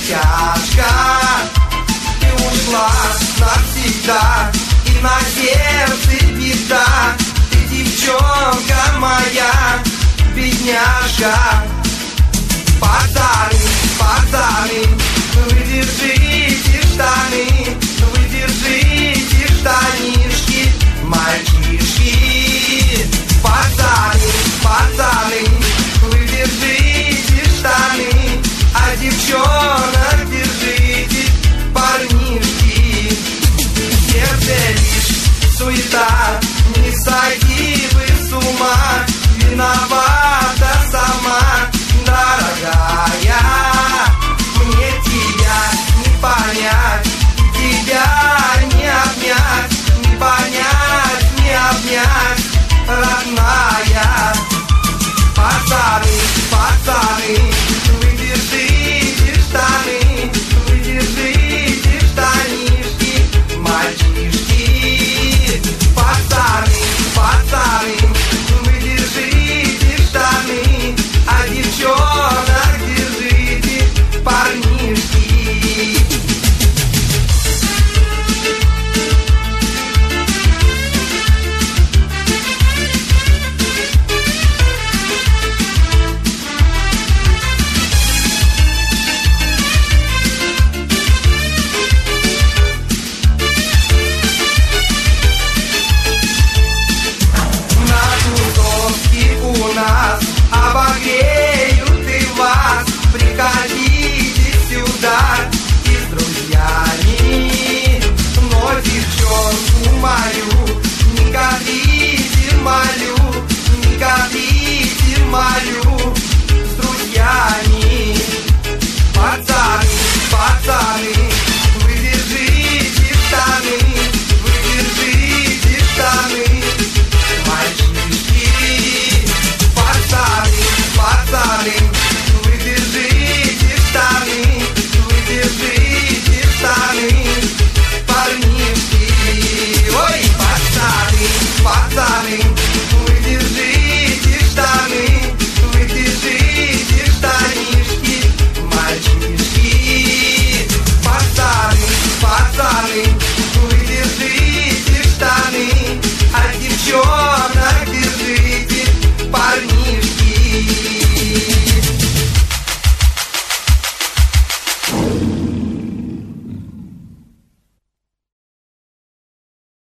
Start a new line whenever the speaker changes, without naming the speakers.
тяжко. Ты ушла навсегда, и на сердце беда. Ты девчонка моя, бедняжка. Пацаны, вы держите штаны, вы держите штанишки, мальчишки. Пацаны, вы держите штаны, а девчонок держите, парнишки. Сердце лишь суета, не сойди вы с ума, виновата сама, дорогая. Мне тебя не понять, тебя не обнять, не понять, не обнять, родная. Пацаны, вы держите штаны, вы держите штанишки, мальчишки. Пацаны, вы держите штаны, а девчонок держите, парнишки. Обогреют и вас, приходите сюда и с друзьями. Но девчонку мою не кормите, молю, не кормите, молю, с друзьями. Пацаны,